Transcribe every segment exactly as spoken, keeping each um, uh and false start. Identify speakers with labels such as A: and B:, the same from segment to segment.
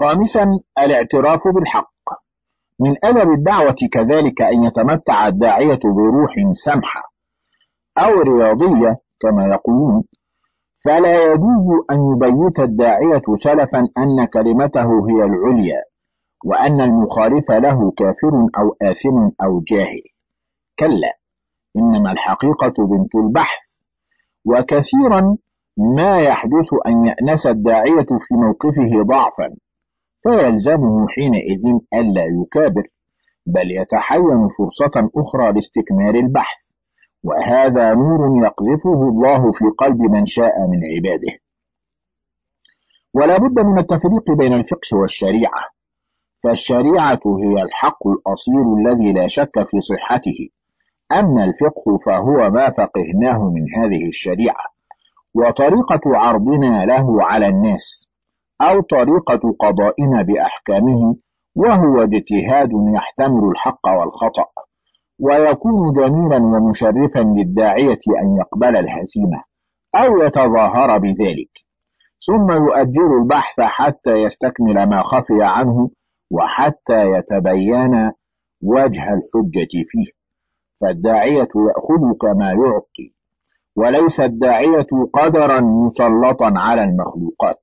A: خامسا، الاعتراف بالحق. من أدب الدعوة كذلك أن يتمتع الداعية بروح سمحة أو رياضية كما يقولون، فلا يجوز أن يبيت الداعية سلفا أن كلمته هي العليا وأن المخالف له كافر أو آثم أو جاهل. كلا، إنما الحقيقة بنت البحث. وكثيرا ما يحدث أن يأنس الداعية في موقفه ضعفا، فيلزمه حينئذ ألا يكابر، بل يتحين فرصة أخرى لاستكمال البحث، وهذا نور يقذفه الله في قلب من شاء من عباده. ولا بد من التفريق بين الفقه والشريعة، فالشريعة هي الحق الأصيل الذي لا شك في صحته، أما الفقه فهو ما فقهناه من هذه الشريعة، وطريقة عرضنا له على الناس، أو طريقة قضائنا بأحكامه، وهو اجتهاد يحتمل الحق والخطأ، ويكون جميلا ومشرفا للداعية أن يقبل الهزيمة أو يتظاهر بذلك، ثم يؤجل البحث حتى يستكمل ما خفي عنه وحتى يتبين وجه الحجة فيه. فالداعية يأخذ كما يعطي، وليس الداعية قدرا مسلطا على المخلوقات.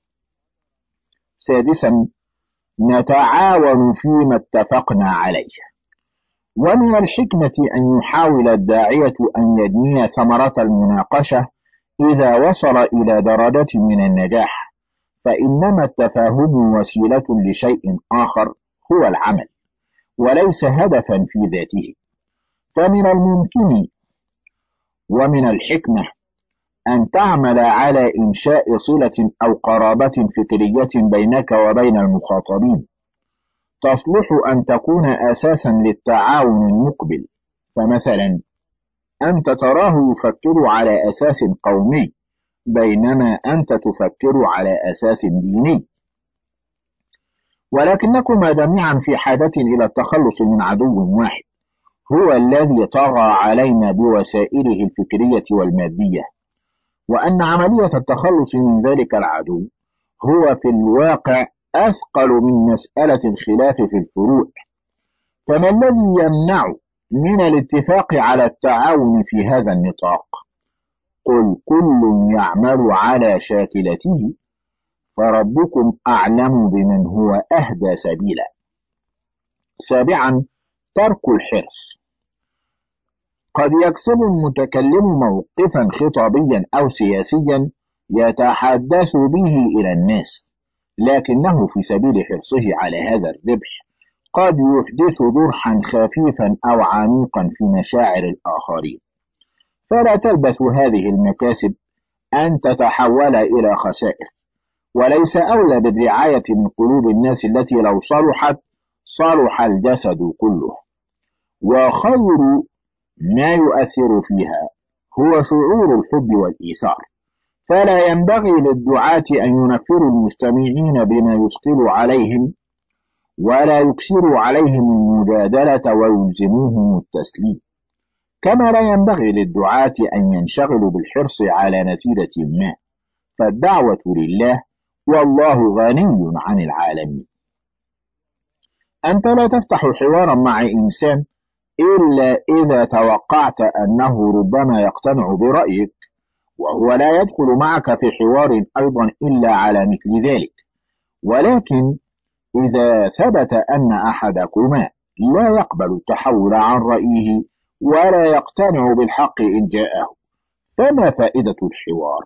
A: سادسا، نتعاون فيما اتفقنا عليه. ومن الحكمة أن يحاول الداعية أن يجني ثمرة المناقشة إذا وصل إلى درجة من النجاح، فإنما التفاهم وسيلة لشيء آخر هو العمل، وليس هدفا في ذاته. فمن الممكن ومن الحكمة أن تعمل على إنشاء صلة أو قرابة فكرية بينك وبين المخاطبين، تصلح أن تكون أساسا للتعاون المقبل. فمثلا أنت تراه يفكر على أساس قومي، بينما أنت تفكر على أساس ديني، ولكنكما جميعا في حاجة إلى التخلص من عدو واحد هو الذي طغى علينا بوسائله الفكرية والمادية، وأن عملية التخلص من ذلك العدو هو في الواقع أثقل من مسألة الخلاف في الفروع. فما الذي يمنع من الاتفاق على التعاون في هذا النطاق؟ قل كل يعمل على شاكلته فربكم أعلم بمن هو أهدى سبيلا. سابعا، ترك الحرص. قد يكسب المتكلم موقفا خطابيا أو سياسيا يتحدث به إلى الناس، لكنه في سبيل حرصه على هذا الربح قد يحدث جرحا خفيفا أو عميقا في مشاعر الآخرين. فلا تلبث هذه المكاسب أن تتحول إلى خسائر، وليس أولى بالرعاية من قلوب الناس التي لو صلحت صلح الجسد كله. وخير ما يؤثر فيها هو شعور الحب والإيثار، فلا ينبغي للدعاة أن ينفروا المستمعين بما يثقل عليهم، ولا يكسروا عليهم المجادلة ويلزموهم التسليم. كما لا ينبغي للدعاة أن ينشغلوا بالحرص على نتيجة ما، فالدعوة لله والله غني عن العالمين. أنت لا تفتح حوارا مع إنسان إلا إذا توقعت أنه ربما يقتنع برأيك، وهو لا يدخل معك في حوار أيضا إلا على مثل ذلك. ولكن إذا ثبت أن أحدكما لا يقبل التحول عن رأيه ولا يقتنع بالحق إن جاءه، فما فائدة الحوار؟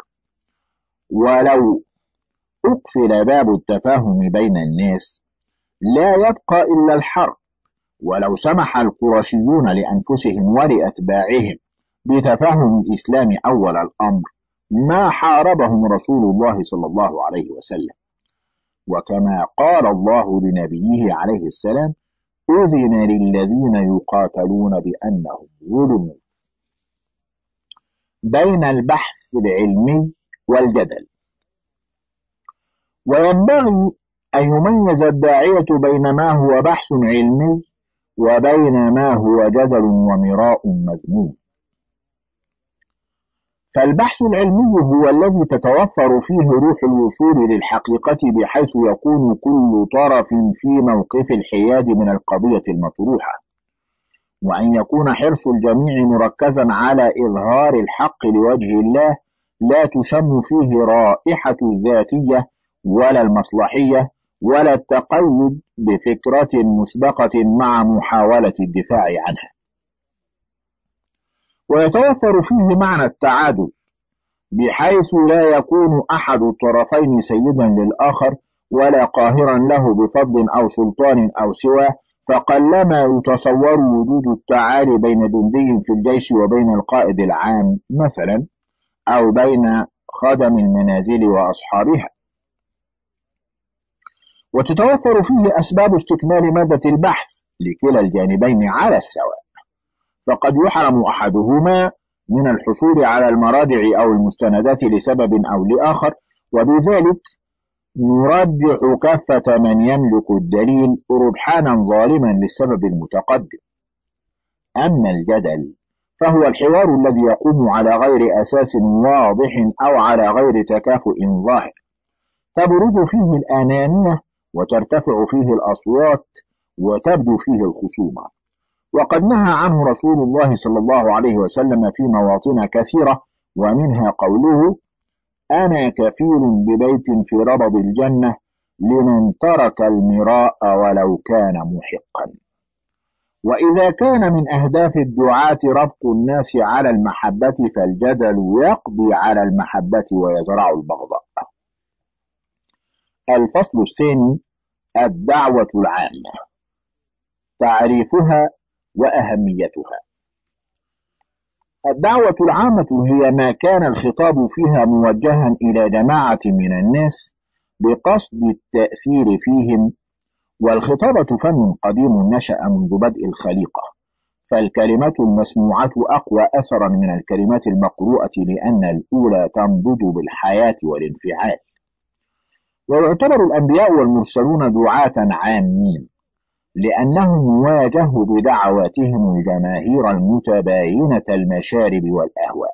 A: ولو أقفل باب التفاهم بين الناس لا يبقى إلا الحرب. ولو سمح القرشيون لأنفسهم ولأتباعهم بتفهم الإسلام أول الأمر ما حاربهم رسول الله صلى الله عليه وسلم. وكما قال الله لنبيه عليه السلام: أذن للذين يقاتلون بأنهم ظلموا. بين البحث العلمي والجدل. وينبغي أن يميز الداعية بين ما هو بحث علمي وبين ما هو جدل ومراء مذموم. فالبحث العلمي هو الذي تتوفر فيه روح الوصول للحقيقة بحيث يكون كل طرف في موقف الحياد من القضية المطروحة، وأن يكون حرص الجميع مركزا على إظهار الحق لوجه الله، لا تشم فيه رائحة الذاتية ولا المصلحية ولا التقيد بفكرة مسبقة مع محاولة الدفاع عنها. ويتوفر فيه معنى التعادل بحيث لا يكون أحد الطرفين سيدا للآخر ولا قاهرا له بفضل أو سلطان أو سواه، فقلما يتصور وجود التعالي بين جندي في الجيش وبين القائد العام مثلا، أو بين خدم المنازل وأصحابها. وتتوفر فيه أسباب استكمال مادة البحث لكلا الجانبين على السواء، فقد يحرم أحدهما من الحصول على المراجع أو المستندات لسبب أو لآخر، وبذلك نرجح كافة من يملك الدليل ربحانا ظالما للسبب المتقدم. أما الجدل فهو الحوار الذي يقوم على غير أساس واضح أو على غير تكافؤ ظاهر، تبرز فيه الأنانية وترتفع فيه الأصوات وتبدو فيه الخصومة. وقد نهى عنه رسول الله صلى الله عليه وسلم في مواطن كثيرة، ومنها قوله: أنا كفيل ببيت في ربض الجنة لمن ترك المراء ولو كان محقا. وإذا كان من أهداف الدعاة ربط الناس على المحبة، فالجدل يقضي على المحبة ويزرع البغضاء. الفصل الثاني: الدعوة العامة، تعريفها وأهميتها. الدعوة العامة هي ما كان الخطاب فيها موجها إلى جماعة من الناس بقصد التأثير فيهم، والخطابة فن قديم نشأ منذ بدء الخليقة، فالكلمة المسموعة أقوى أثرا من الكلمات المقروءة لأن الأولى تنضج بالحياة والانفعال. ويعتبر الأنبياء والمرسلون دعاة عامين لأنهم واجهوا بدعواتهم الجماهير المتباينة المشارب والأهواء،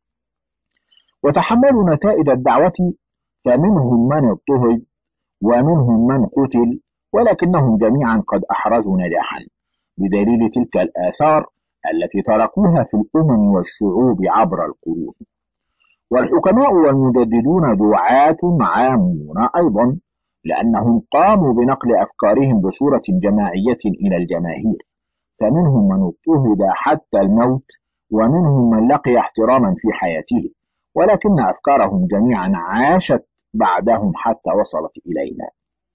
A: وتحملوا نتائج الدعوة، فمنهم من اضطهد ومنهم من قتل، ولكنهم جميعا قد أحرزوا نجاحا بدليل تلك الآثار التي تركوها في الأمم والشعوب عبر القرون. والحكماء والمجددون دعاة عامون أيضا، لأنهم قاموا بنقل أفكارهم بصورة جماعية إلى الجماهير، فمنهم من اضطهد حتى الموت، ومنهم من لقي احتراما في حياته، ولكن أفكارهم جميعا عاشت بعدهم حتى وصلت إلينا.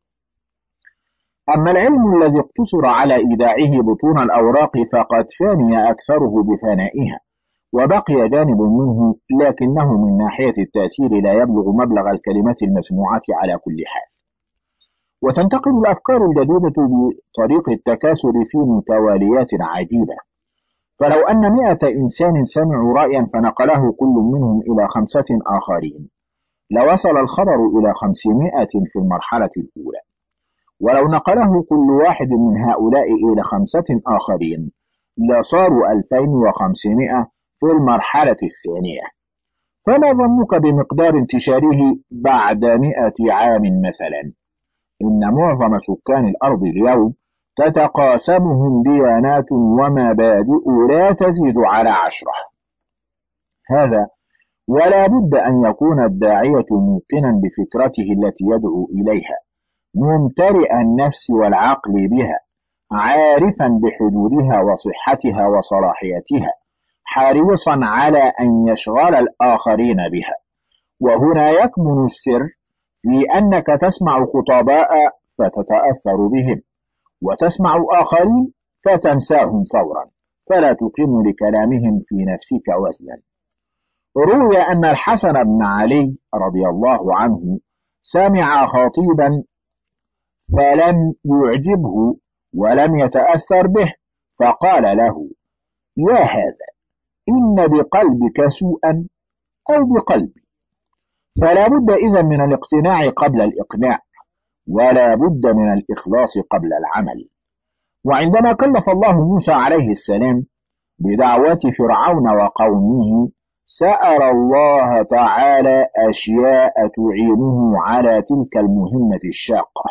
A: أما العلم الذي اقتصر على إيداعه بطون الأوراق فقد فاني أكثره بفنائها، وبقي جانب منه لكنه من ناحية التأثير لا يبلغ مبلغ الكلمات المسموعة على كل حال. وتنتقل الأفكار الجديدة بطريق التكاثر في متواليات عجيبة، فلو أن مئة إنسان سمعوا رأيا فنقله كل منهم إلى خمسة آخرين، لوصل الخبر إلى خمسمائة في المرحلة الأولى، ولو نقله كل واحد من هؤلاء إلى خمسة آخرين لصاروا ألفين وخمسمائة في المرحلة الثانية. فما ظنك بمقدار انتشاره بعد مئة عام مثلا؟ إن معظم سكان الأرض اليوم تتقاسمهم ديانات ومبادئ لا تزيد على عشرة. هذا ولا بد أن يكون الداعية موقنا بفكرته التي يدعو إليها، ممتلئ النفس والعقل بها، عارفا بحدودها وصحتها وصلاحيتها، حريصا على أن يشغل الآخرين بها. وهنا يكمن السر في أنك تسمع خطباء فتتأثر بهم، وتسمع آخرين فتنساهم فورا، فلا تقيم لكلامهم في نفسك وزنا. روي أن الحسن بن علي رضي الله عنه سمع خطيبا فلم يعجبه ولم يتأثر به، فقال له: يا هذا، إن بقلبك سوءا أو بقلبي. فلا بد إذن من الاقتناع قبل الإقناع، ولا بد من الإخلاص قبل العمل. وعندما كلف الله موسى عليه السلام بدعوة فرعون وقومه سأل الله تعالى أشياء تعينه على تلك المهمة الشاقة.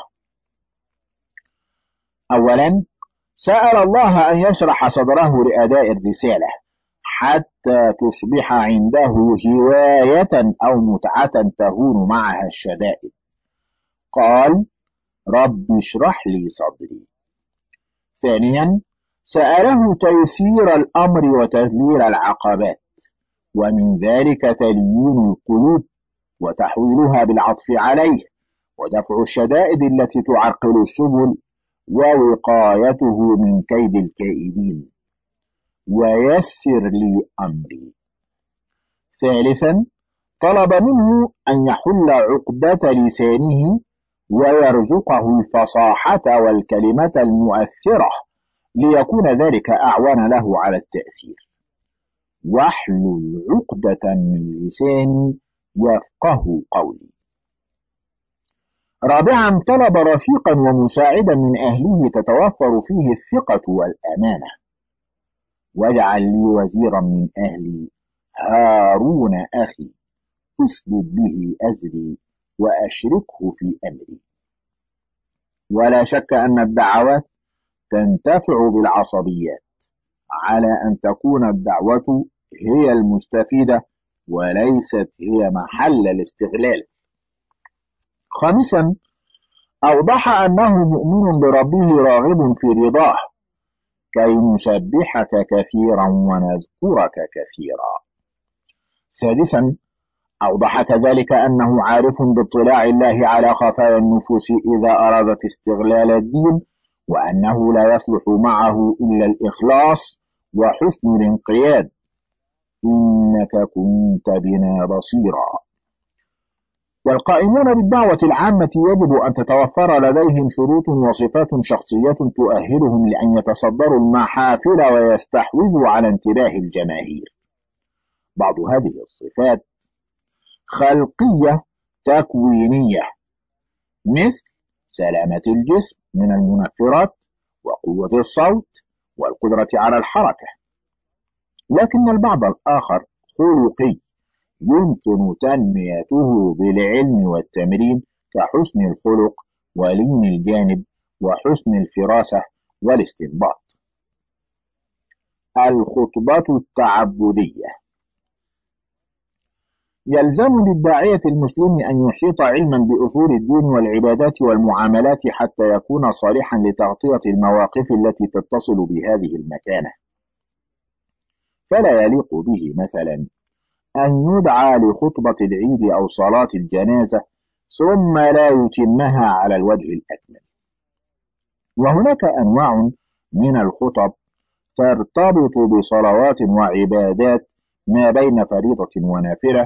A: أولا، سأل الله أن يشرح صدره لأداء الرسالة حتى تصبح عنده هواية أو متعة تهون معها الشدائد. قال: رب اشرح لي صدري. ثانيا، سأله تيسير الأمر وتذليل العقبات، ومن ذلك تليين القلوب وتحويلها بالعطف عليه، ودفع الشدائد التي تعرقل السبل، ووقايته من كيد الكائدين. ويسر لي أمري. ثالثا، طلب منه أن يحل عقدة لسانه ويرزقه الفصاحة والكلمة المؤثرة ليكون ذلك أعوان له على التأثير. واحلل عقدة من لساني يفقه قولي. رابعا، طلب رفيقا ومساعدا من أهله تتوفر فيه الثقة والأمانة. واجعل لي وزيرا من أهلي هارون أخي أشدد به أزري وأشركه في أمري. ولا شك أن الدعوات تنتفع بالعصبيات، على أن تكون الدعوة هي المستفيدة وليست هي محل الاستغلال. خامسا، أوضح أنه مؤمن بربه راغب في رضاه كي نسبحك كثيرا ونذكرك كثيرا. سادسا، أوضح كذلك أنه عارف باطلاع الله على خفايا النفوس إذا أرادت استغلال الدين، وأنه لا يصلح معه إلا الإخلاص وحسن الانقياد. إنك كنت بنا بصيرا. والقائمون بالدعوة العامة يجب أن تتوفر لديهم شروط وصفات شخصية تؤهلهم لأن يتصدروا المحافل ويستحوذوا على انتباه الجماهير. بعض هذه الصفات خلقية تكوينية، مثل سلامة الجسم من المنفرات وقوة الصوت والقدرة على الحركة. لكن البعض الآخر خلقي يمكن تنميته بالعلم والتمرين، كحسن الخلق ولين الجانب وحسن الفراسة والاستنباط. الخطبة التعبدية. يلزم للداعية المسلم أن يحيط علما بأصول الدين والعبادات والمعاملات حتى يكون صالحا لتغطية المواقف التي تتصل بهذه المكانة. فلا يليق به مثلا أن يدعى لخطبة العيد أو صلاة الجنازة ثم لا يتمها على الوجه الأكمل. وهناك أنواع من الخطب ترتبط بصلوات وعبادات ما بين فريضة ونافلة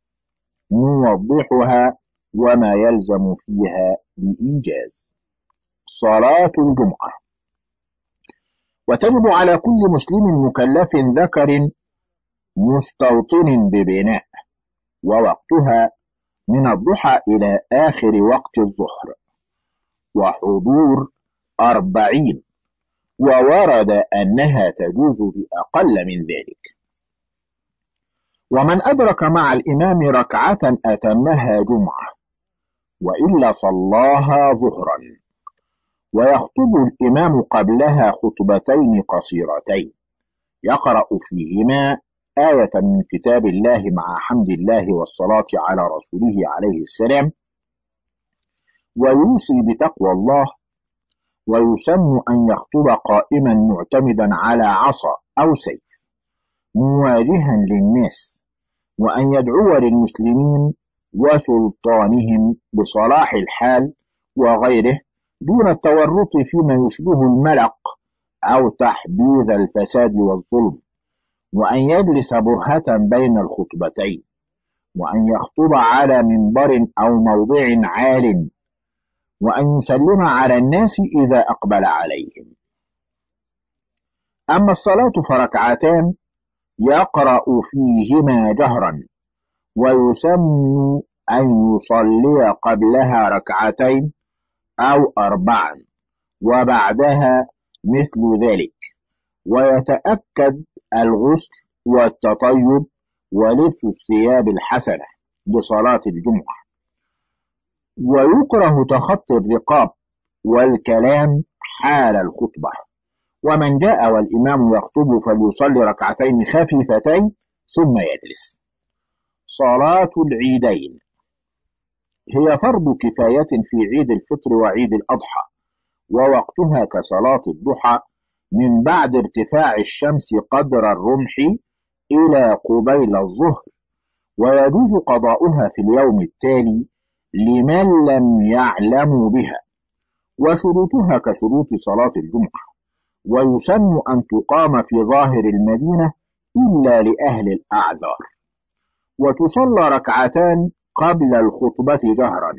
A: نوضحها وما يلزم فيها بإيجاز. صلاة الجمعة. وتجب على كل مسلم مكلف ذكر مستوطن ببناء، ووقتها من الضحى إلى آخر وقت الظهر، وحضور أربعين، وورد أنها تجوز بأقل من ذلك. ومن أدرك مع الإمام ركعة أتمها جمعة، وإلا صلاها ظهرا. ويخطب الإمام قبلها خطبتين قصيرتين يقرأ فيهما آية من كتاب الله مع حمد الله والصلاة على رسوله عليه السلام، ويوصي بتقوى الله. ويسن أن يخطب قائما معتمدا على عصا أو سيف مواجها للناس، وأن يدعو للمسلمين وسلطانهم بصلاح الحال وغيره دون التورط فيما يشبه الملق أو تحبيذ الفساد والظلم، وأن يجلس برهة بين الخطبتين، وأن يخطب على منبر أو موضع عال، وأن يسلم على الناس إذا أقبل عليهم. أما الصلاة فركعتان يقرأ فيهما جهرا، ويسن أن يصلي قبلها ركعتين أو أربعا وبعدها مثل ذلك، ويتأكد الغسل والتطيب ولبس الثياب الحسنة لصلاة الجمعة. ويكره تخطي الرقاب والكلام حال الخطبة. ومن جاء والإمام يخطب فليصلي ركعتين خفيفتين ثم يجلس. صلاة العيدين هي فرض كفاية في عيد الفطر وعيد الأضحى، ووقتها كصلاة الضحى من بعد ارتفاع الشمس قدر الرمح إلى قبيل الظهر، ويجوز قضاؤها في اليوم التالي لمن لم يعلموا بها. وشروطها كشروط صلاة الجمعة، ويسن أن تقام في ظاهر المدينة إلا لأهل الأعذار. وتصلى ركعتان قبل الخطبة جهرا،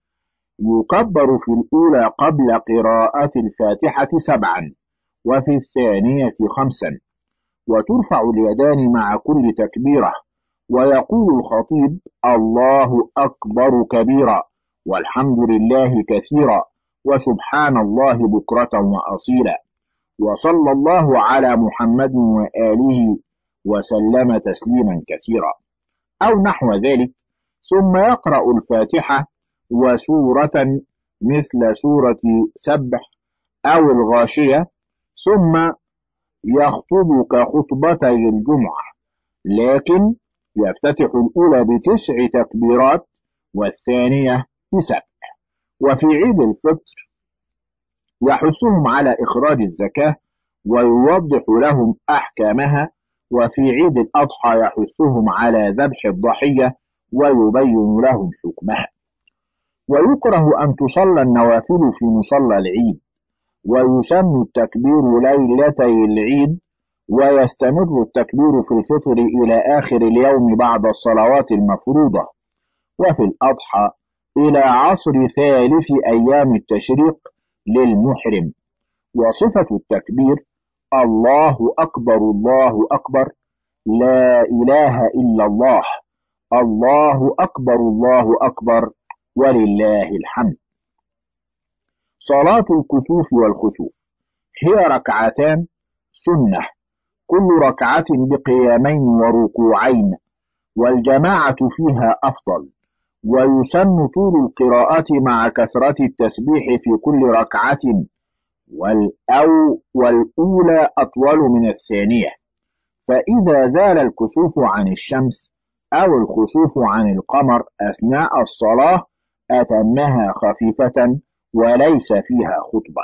A: يكبر في الأولى قبل قراءة الفاتحة سبعا، وفي الثانية خمسا، وترفع اليدان مع كل تكبيرة، ويقول الخطيب: الله أكبر كبيرا، والحمد لله كثيرا، وسبحان الله بكرة وأصيلا، وصلى الله على محمد وآله وسلم تسليما كثيرا، أو نحو ذلك. ثم يقرأ الفاتحة وسورة مثل سورة سبح أو الغاشية، ثم يخطب كخطبتي الجمعة، لكن يفتتح الأولى بتسع تكبيرات والثانية بسبع. وفي عيد الفطر يحثهم على إخراج الزكاة ويوضح لهم أحكامها، وفي عيد الأضحى يحثهم على ذبح الضحية ويبين لهم حكمها. ويكره أن تصلى النوافل في مصلى العيد، ويسن التكبير ليلتي العيد، ويستمر التكبير في الفطر إلى آخر اليوم بعد الصلوات المفروضة، وفي الأضحى إلى عصر ثالث أيام التشريق للمحرم. وصفة التكبير: الله أكبر الله أكبر، لا إله إلا الله، الله أكبر الله أكبر، ولله الحمد. صلاة الكسوف والخسوف هي ركعتان سنة، كل ركعة بقيامين وركوعين، والجماعة فيها أفضل. ويسن طول القراءة مع كثرة التسبيح في كل ركعة، والأو والأولى أطول من الثانية. فإذا زال الكسوف عن الشمس أو الخسوف عن القمر أثناء الصلاة أتمها خفيفة وليس فيها خطبة.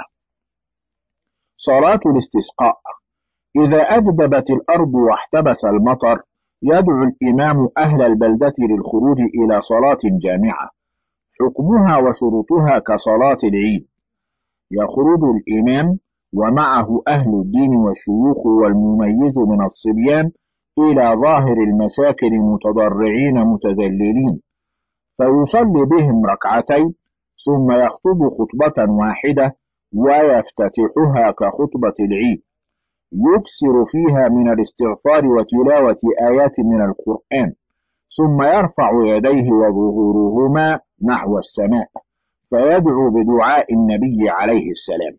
A: صلاة الاستسقاء: إذا أجدبت الأرض واحتبس المطر يدعو الإمام أهل البلدة للخروج إلى صلاة جامعة. حكمها وشروطها كصلاة العيد: يخرج الإمام ومعه أهل الدين والشيوخ والمميز من الصبيان إلى ظاهر المساكن متضرعين متذللين، فيصلي بهم ركعتين، ثم يخطب خطبة واحدة ويفتتحها كخطبة العيد، يكثر فيها من الاستغفار وتلاوة آيات من القرآن، ثم يرفع يديه وظهورهما نحو السماء فيدعو بدعاء النبي عليه السلام.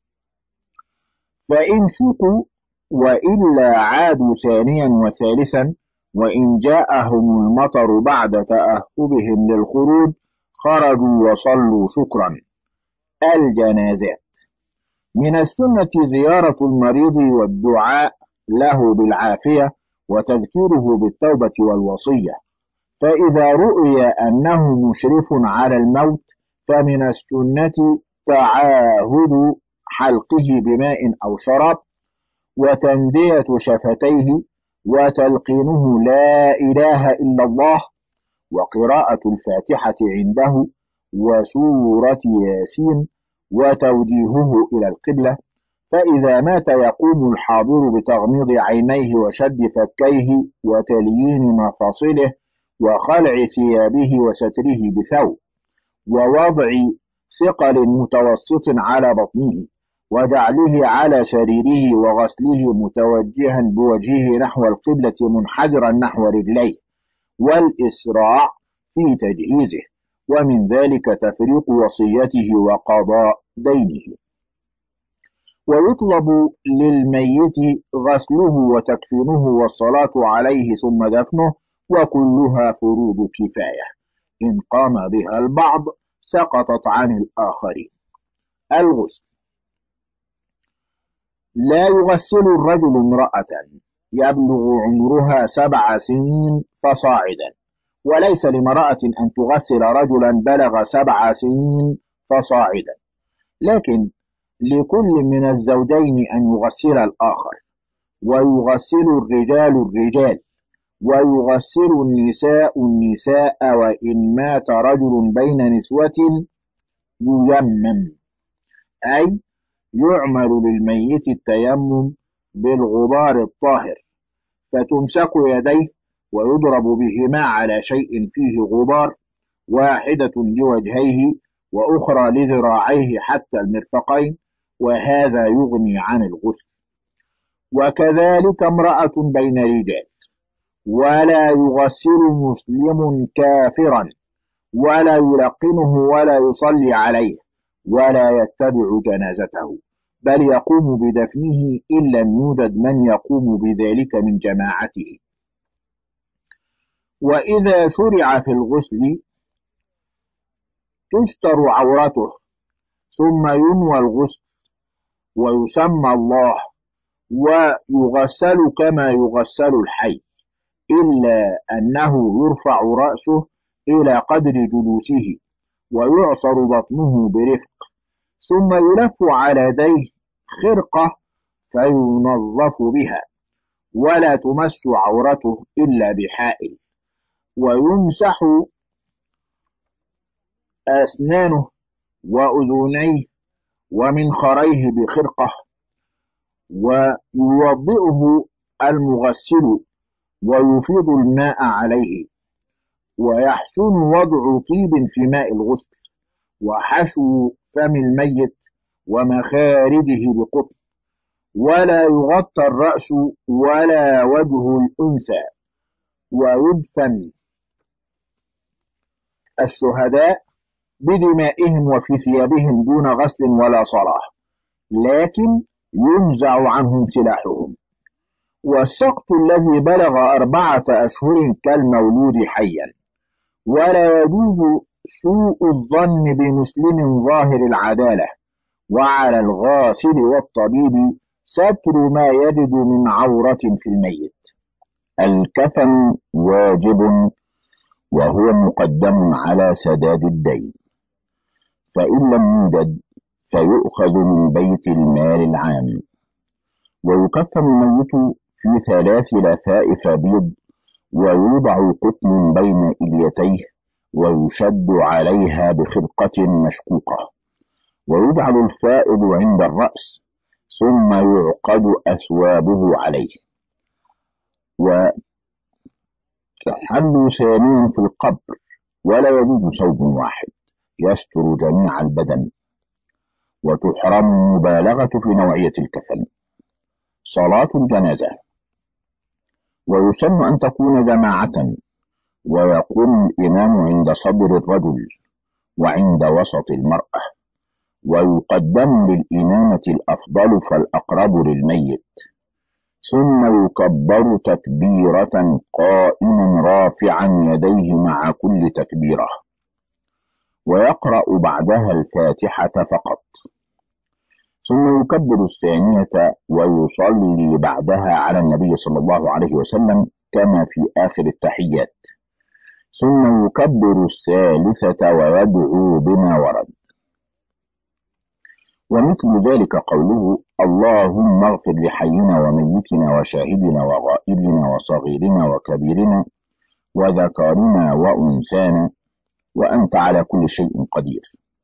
A: فإن سقوا وإلا عادوا ثانيا وثالثا، وإن جاءهم المطر بعد تأهبهم للخروج خرجوا وصلوا شكرا. الجنازات: من السنة زيارة المريض والدعاء له بالعافية وتذكيره بالتوبة والوصية، فإذا رؤي أنه مشرف على الموت فمن السنة تعاهد حلقه بماء أو شراب، وتندية شفتيه، وتلقينه لا إله إلا الله، وقراءة الفاتحة عنده وسورة ياسين، وتوجيهه إلى القبلة. فإذا مات يقوم الحاضر بتغميض عينيه وشد فكيه وتليين مفاصله وخلع ثيابه وستره بثوب، ووضع ثقل متوسط على بطنه، وجعله على سريره، وغسله متوجها بوجهه نحو القبلة منحدرا نحو رجليه، والإسراع في تجهيزه، ومن ذلك تفريق وصيته وقضاء دينه. ويطلب للميت غسله وتكفينه والصلاة عليه ثم دفنه وكلها فروض كفاية، إن قام بها البعض سقطت عن الآخرين. الغسل: لا يغسل الرجل امرأة يبلغ عمرها سبع سنين فصاعدا، وليس لامرأة أن تغسل رجلا بلغ سبع سنين فصاعدا، لكن لكل من الزوجين أن يغسل الآخر، ويغسل الرجال الرجال، ويغسل النساء النساء، وإن مات رجل بين نسوة ييمم، أي يعمل للميت التيمم بالغبار الطاهر، فتمسك يديه ويضرب بهما على شيء فيه غبار، واحدة لوجهيه وأخرى لذراعيه حتى المرفقين، وهذا يغني عن الغسل. وكذلك امرأة بين رجال، ولا يغسل مسلم كافرا، ولا يلقنه ولا يصلي عليه، ولا يتبع جنازته، بل يقوم بدفنه إن لم يوجد من يقوم بذلك من جماعته. وإذا شرع في الغسل تستر عورته، ثم ينوى الغسل ويسمى الله، ويغسل كما يغسل الحي، إلا أنه يرفع رأسه إلى قدر جلوسه، ويعصر بطنه برفق، ثم يلف على يديه خرقة فينظف بها، ولا تمس عورته إلا بحائل، ويمسح أسنانه وأذنيه ومنخريه بخرقة، ويوضئه المغسل ويفيض الماء عليه، ويحسن وضع طيب في ماء الغسل، وحشو فم الميت ومخارجه بقطن، ولا يغطى الرأس ولا وجه الأنثى. ويدفن الشهداء بدمائهم وفي ثيابهم دون غسل ولا صلاة، لكن ينزع عنهم سلاحهم. والسقط الذي بلغ أربعة أشهر كالمولود حيا، ولا يجوز سوء الظن بمسلم ظاهر العدالة، وعلى الغاسل والطبيب ستر ما يجد من عورة في الميت.
B: الكفن واجب، وهو مقدم على سداد الدين، فإن لم يوجد فيؤخذ من بيت المال العام. ويكفن الميت في ثلاث لفائف بيض، ويوضع قطن بين إليتيه، ويشد عليها بخرقة مشقوقة، ويجعل الفائض عند الرأس، ثم يعقد أثوابه عليه. وتحل ثانيا في القبر، ولا يجوز ثوب واحد يستر جميع البدن. وتحرم المبالغة في نوعية الكفن. صلاة الجنازة: ويسن أن تكون جماعة، ويقوم الإمام عند صدر الرجل وعند وسط المرأة، ويقدم للإمامة الأفضل فالأقرب للميت، ثم يكبر تكبيرة قائما رافعا يديه مع كل تكبيرة، ويقرأ بعدها الفاتحة فقط، ثم يكبر الثانية ويصلي بعدها على النبي صلى الله عليه وسلم كما في آخر التحيات، ثم يكبر الثالثة ويدعو بما ورد. ومثل ذلك قوله: اللهم اغفر لحينا وميتنا وشاهدنا وغائبنا وصغيرنا وكبيرنا وذكرنا وأنثانا، وأنت على كل شيء قدير.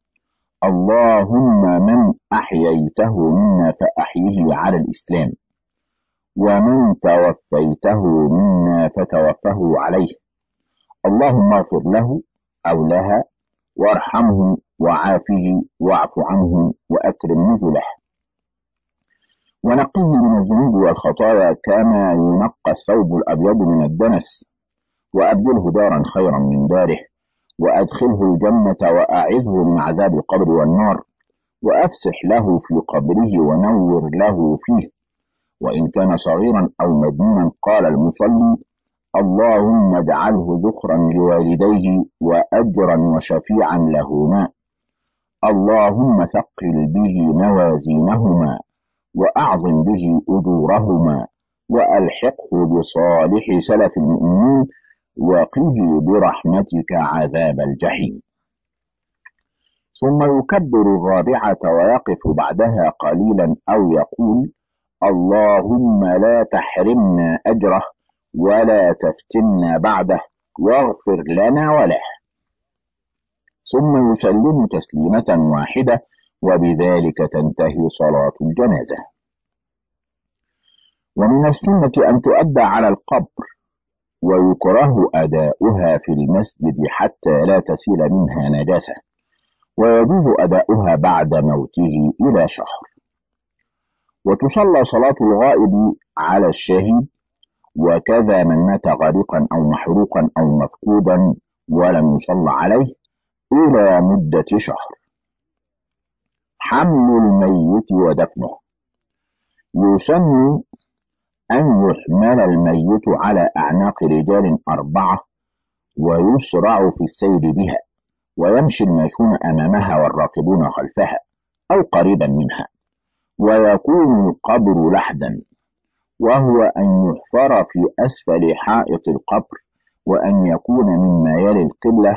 B: اللهم من أحييته منا فأحيه على الإسلام، ومن توفيته منا فتوفه عليه. اللهم اغفر له أو لها، وارحمه وعافه واعف عنه وأكرم نزله، ونقيه من الذنوب والخطايا كما ينقى الثوب الأبيض من الدنس، وأبدله دارا خيرا من داره، وأدخله الجنة، وأعذه من عذاب القبر والنار، وأفسح له في قبره ونور له فيه. وإن كان صغيرا أو مجنونا قال المصلي: اللهم اجعله ذخرا لوالديه وأجرا وشفيعا لهما. اللهم ثقل به موازينهما وأعظم به أجورهما وألحقه بصالح سلف المؤمنين وقه برحمتك عذاب الجحيم. ثم يكبر الرابعة ويقف بعدها قليلا أو يقول اللهم لا تحرمنا أجره ولا تفتنا بعده واغفر لنا وله. ثم يسلم تسليمة واحدة وبذلك تنتهي صلاة الجنازة. ومن السنة أن تؤدى على القبر، ويكره أداؤها في المسجد حتى لا تسيل منها نجاسة، ويجوز أداؤها بعد موته إلى شهر. وتصلى صلاة الغائب على الشهيد وكذا من مات غريقا أو محروقا أو مفقودا ولم يصلى عليه إلى مدة شهر. حمل الميت ودفنه. يسن أن يحمل الميت على أعناق رجال أربعة ويسرع في السير بها، ويمشي الماشون أمامها والراكبون خلفها أو قريبا منها، ويكون القبر لحدا، وهو أن يحفر في أسفل حائط القبر، وأن يكون مما يلي القبلة،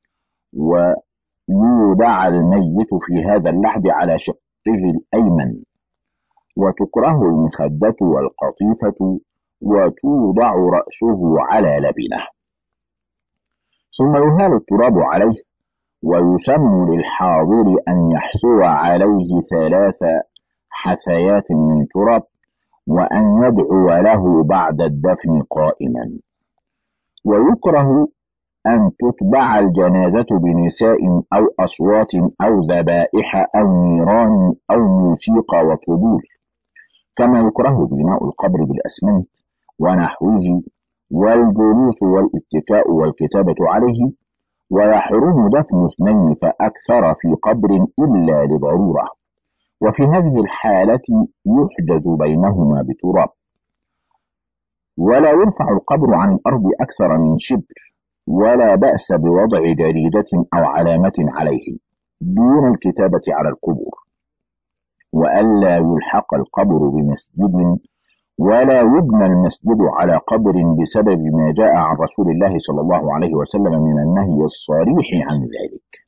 B: ويودع الميت في هذا اللحد على شقه الأيمن. وتكره المخدة والقطيفة، وتوضع رأسه على لبنه، ثم يهال التراب عليه. ويسن للحاضر أن يحثو عليه ثلاث حثيات من تراب، وأن يدعو له بعد الدفن قائما. ويكره أن تتبع الجنازة بنساء أو أصوات أو ذبائح أو نيران أو موسيقى وطبول، كما يكره بناء القبر بالأسمنت ونحوه، والجلوس والاتكاء والكتابة عليه. ويحرم دفن اثنين فأكثر في قبر إلا لضرورة، وفي هذه الحالة يحجز بينهما بتراب. ولا يرفع القبر عن الأرض أكثر من شبر، ولا بأس بوضع جريدة أو علامة عليه دون الكتابة على القبور. وألا يلحق القبر بمسجد، ولا يبنى المسجد على قبر بسبب ما جاء عن رسول الله صلى الله عليه وسلم من النهي الصريح عن ذلك.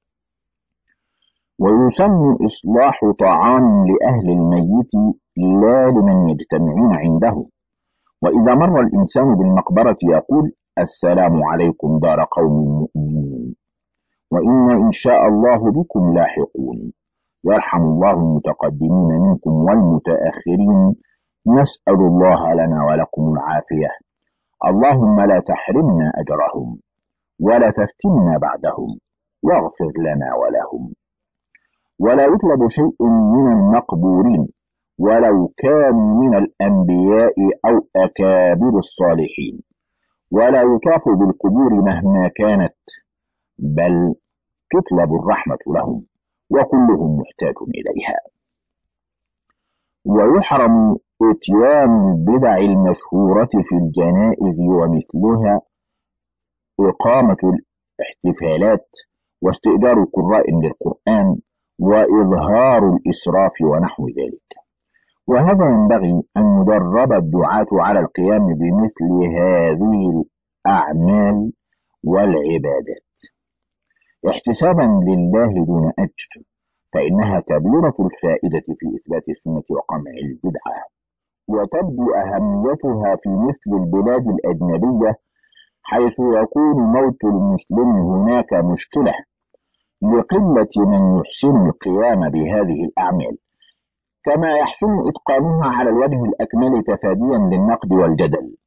B: ويسن إصلاح طعام لأهل الميت لا لمن يجتمعون عنده. وإذا مر الإنسان بالمقبرة يقول السلام عليكم دار قوم مؤمنين، وإنا إن شاء الله بكم لاحقون، يرحم الله المتقدمين منكم والمتأخرين، نسأل الله لنا ولكم العافية، اللهم لا تحرمنا أجرهم ولا تفتنا بعدهم واغفر لنا ولهم. ولا يطلب شيء من المقبورين ولو كانوا من الأنبياء أو أكابر الصالحين، ولا يطاف بالقبور مهما كانت، بل تطلب الرحمة لهم وكلهم محتاج إليها. ويحرم اتيان البدع المشهورة في الجنائز ومثلها إقامة الاحتفالات واستئجار القراء للقرآن وإظهار الإسراف ونحو ذلك. وهذا ينبغي أن يدرب الدعاة على القيام بمثل هذه الأعمال والعبادات احتسابا لله دون أجر، فإنها كبيرة الفائدة في إثبات السنة وقمع البدعة. وتبدو أهميتها في مثل البلاد الأجنبية، حيث يكون موت المسلم هناك مشكلة لقلة من يحسن القيام بهذه الأعمال، كما يحسن إتقانها على الوجه الأكمل تفاديا للنقد والجدل.